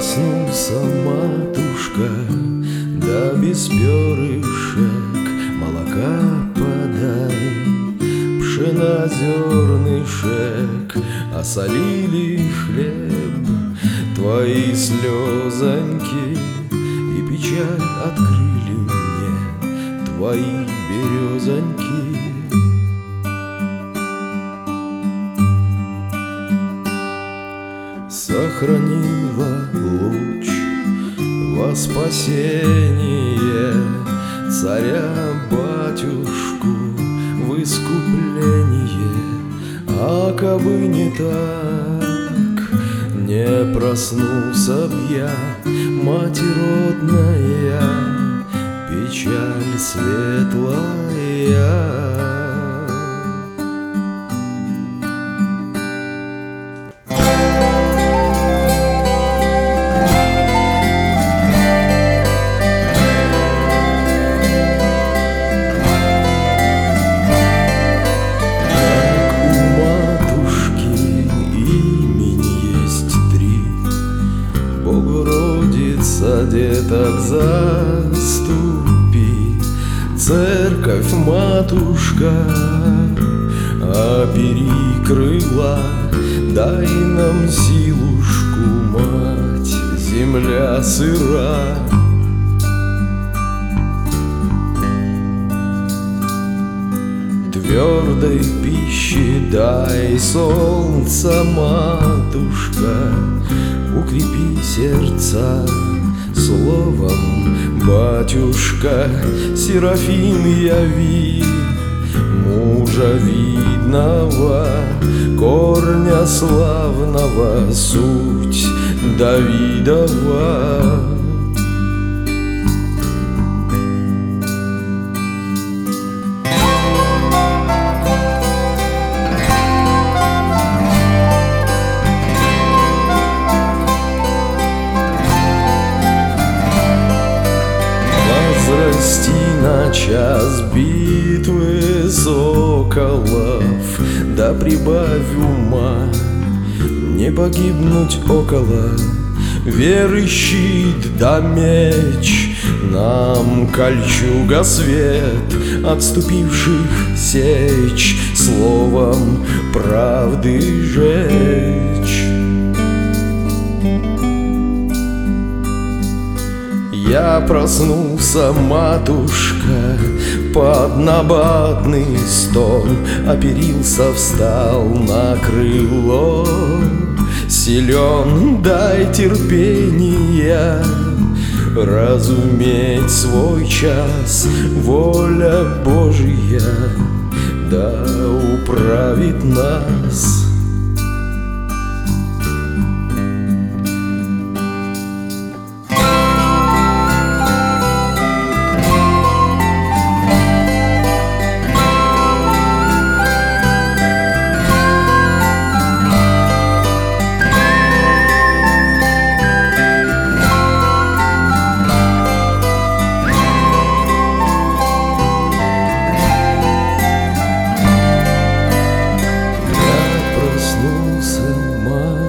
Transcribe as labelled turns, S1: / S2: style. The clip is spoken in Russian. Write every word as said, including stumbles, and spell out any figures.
S1: проснулся, матушка, да без перышек молока подай. Пшена зернышек осолили хлеб, твои слезоньки и печаль открыли мне, твои березоньки. Сохранила луч во спасение царя-батюшку в искупление. А кабы не так, не проснулся б я, мать родная, печаль светлая. Деток заступи, церковь, матушка, опери крыла, дай нам силушку, мать, земля сыра. Твердой пищи дай, солнце, матушка, укрепи сердца словом, батюшка, Серафим яви, мужа видного, корня славного, суть Давидова. Возрасти на час битвы соколов, да прибавь ума, не погибнуть около. Веры щит да меч, нам кольчуга свет отступивших сечь, словом правды жечь. Я проснулся, матушка, под набатный стол, оперился, встал на крыло. Силен дай терпения, разуметь свой час, воля Божия да управит нас. Проснулся, мать.